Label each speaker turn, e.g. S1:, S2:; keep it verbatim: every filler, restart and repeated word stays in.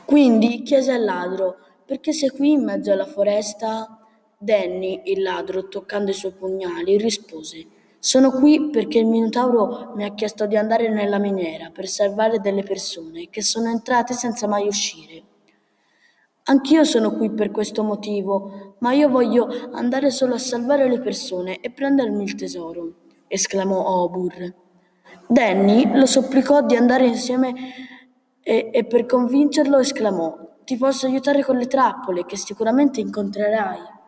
S1: Quindi chiese al ladro: «Perché sei qui in mezzo alla foresta?» Danny, il ladro, toccando i suoi pugnali, rispose: «Sono qui perché il Minotauro mi ha chiesto di andare nella miniera per salvare delle persone che sono entrate senza mai uscire. Anch'io sono qui per questo motivo, ma io voglio andare solo a salvare le persone e prendermi il tesoro», esclamò Obur. Danny lo supplicò di andare insieme e, e per convincerlo esclamò: «Ti posso aiutare con le trappole che sicuramente incontrerai».